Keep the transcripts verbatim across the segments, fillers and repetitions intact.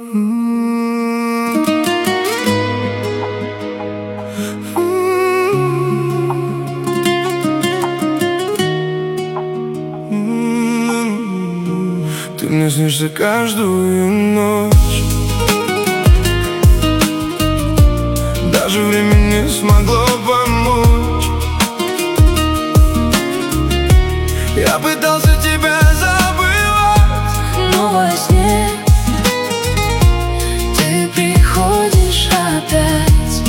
Ты мне снишься каждую ночь. Даже время не смогло помочь. Я пытался тебя забывать, но во сне ты приходишь опять.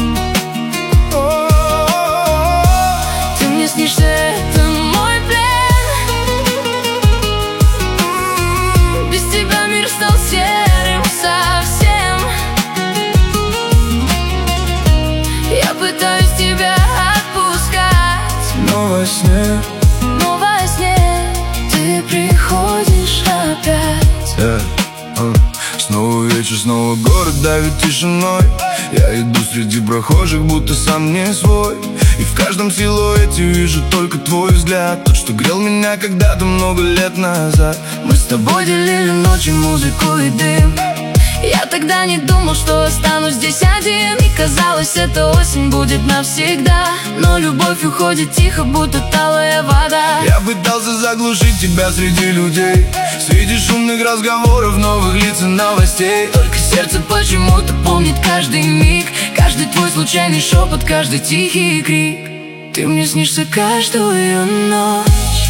О-о-о-о. Ты мне снишься, это мой плен. Без тебя мир стал серым совсем. Я пытаюсь тебя отпускать, но во сне, но во сне ты приходишь опять. yeah. uh. Снова вечер, снова город давит тишиной. Я иду среди прохожих, будто сам не свой. И в каждом силуэте вижу только твой взгляд, тот, что грел меня когда-то много лет назад. Мы с тобой делили ночи, музыку и дым. Я тогда не думал, что останусь здесь один. И казалось, эта осень будет навсегда. Но любовь уходит тихо, будто талая вода. Я пытался заглушить тебя среди людей, среди шумных разговоров, новых лиц и новостей. Только сердце почему-то помнит каждый миг, каждый твой случайный шепот, каждый тихий крик. Ты мне снишься каждую ночь.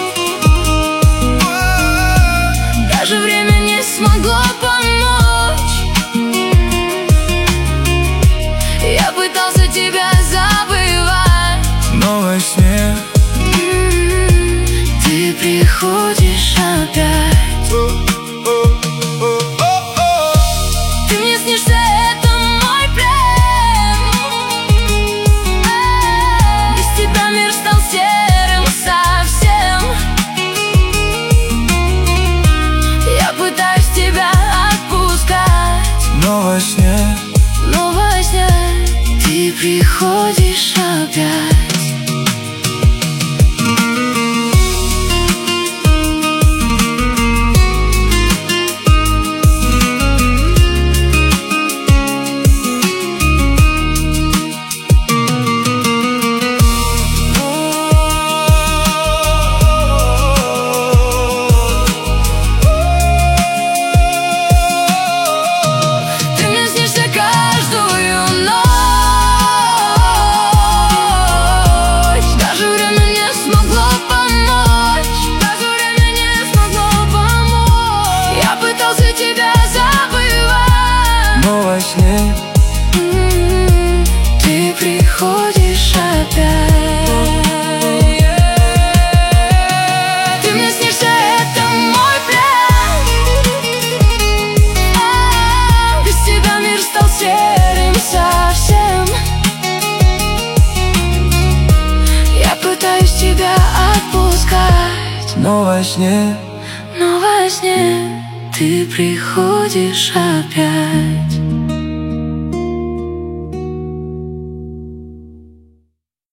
Даже время не смогло помочь. Я пытался тебя забывать, но во сне ты приходишь опять. Ты мне снишься, это мой плен. Без тебя мир стал серым совсем. Я пытаюсь тебя отпускать, но во сне, но во сне ты приходишь опять. но во сне ты приходишь опять. Ты мне снишься, это мой плен. Без тебя мир стал серым совсем. Я пытаюсь тебя отпускать, но во сне, но во сне ты приходишь опять.